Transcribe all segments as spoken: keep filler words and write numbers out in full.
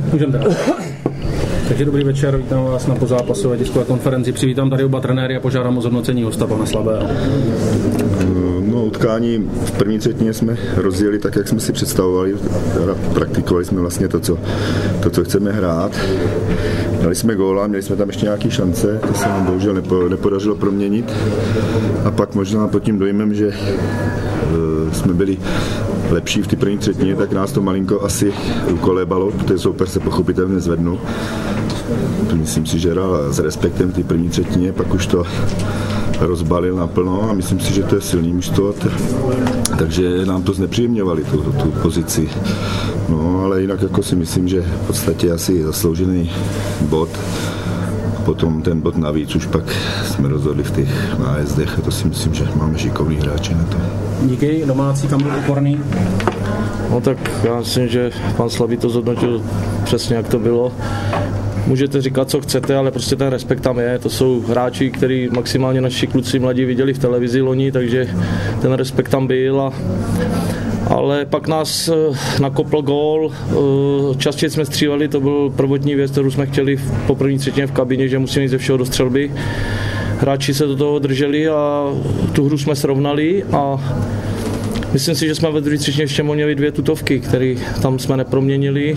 Můžeme teda. Takže dobrý večer, vítám vás na pozápasové tiskové konferenci. Přivítám tady oba trenéry a požádám o zhodnocení hosta pana Slabého. No, utkání v první třetině jsme rozjeli tak, jak jsme si představovali. Praktikovali jsme vlastně to, co, to, co chceme hrát. Dali jsme góla, měli jsme tam ještě nějaké šance, to se nám bohužel nepo, nepodařilo proměnit. A pak možná pod tím dojmem, že uh, jsme byli lepší v té první třetině, tak nás to malinko asi ukolébalo, protože soupeř se pochopitelně zvednul. Myslím si, že hrál s respektem v té první třetině, pak už to rozbalil naplno a myslím si, že to je silný mužstvo, takže nám to znepříjemňovali, tu, tu pozici. No, ale jinak jako si myslím, že v podstatě asi zasloužený bod. Potom ten bod navíc už pak jsme rozhodli v těch nájezdech a to si myslím, že máme šikovný hráče na to. Díky, domácí, kam byl úporný? No tak já myslím, že pan Slabý to zhodnotil přesně, jak to bylo. Můžete říkat, co chcete, ale prostě ten respekt tam je. To jsou hráči, který maximálně naši kluci mladí viděli v televizi loni, takže ten respekt tam byl. A, ale pak nás nakopl gól, častěji jsme stříleli, to byl prvotní věc, kterou jsme chtěli po první třetině v kabině, že musíme jít ze všeho do střelby. Hráči se do toho drželi a tu hru jsme srovnali a myslím si, že jsme ve druhé třetině ještě měli dvě tutovky, které tam jsme neproměnili.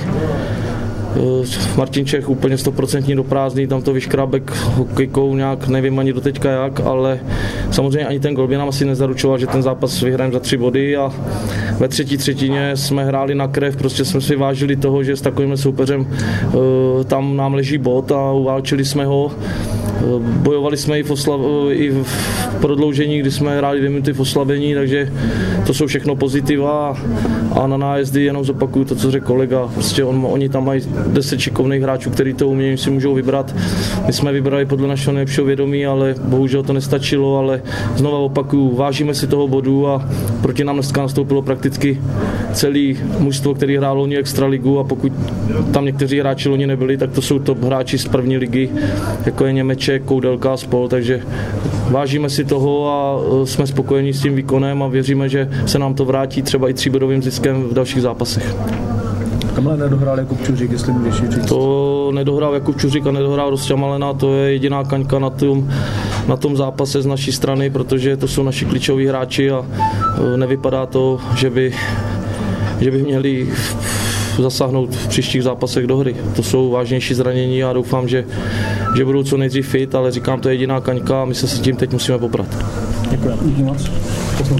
Martin Čech úplně stoprocentní do prázdný, tam to vyškrábek hokejkou nějak, nevím ani doteďka jak, ale samozřejmě ani ten gol by nám asi nezaručoval, že ten zápas vyhrajeme za tři body a ve třetí třetině jsme hráli na krev, prostě jsme si vážili toho, že s takovým soupeřem tam nám leží bod a uválčili jsme ho. Bojovali jsme i v, oslav, i v prodloužení, kdy jsme hráli dvě minuty v oslavení, takže to jsou všechno pozitiva a na nájezdy jenom zopakuju to, co řekl kolega. Prostě on, oni tam mají deset šikovných hráčů, kteří to umějí, si můžou vybrat. My jsme vybrali podle našeho nejlepšího vědomí, ale bohužel to nestačilo, ale znova opakuju, vážíme si toho bodu a proti nám dneska nastoupilo prakticky celý mužstvo, který hrálo loni extraligu a pokud tam někteří hráči loni nebyli, tak to jsou top hráči z první ligy, jako je Němeček, Koudelka a spol, takže vážíme si toho a jsme spokojení s tím výkonem a věříme, že se nám to vrátí třeba i tříbodovým ziskem v dalších zápasech. Kamhle nedohrál Jakub Čuřík, jestli můžeš říct? To nedohrál Jakub Čuřík a nedohrál Rosťa Malena, to je jediná kaňka na tom, na tom zápase z naší strany, protože to jsou naši klíčoví hráči a nevypadá to, že by, že by měli zasáhnout v příštích zápasech do hry. To jsou vážnější zranění a doufám, že, že budou co nejdřív fit, ale říkám, to je jediná kaňka a my se s tím teď musíme poprat. Děkuji. Díky moc.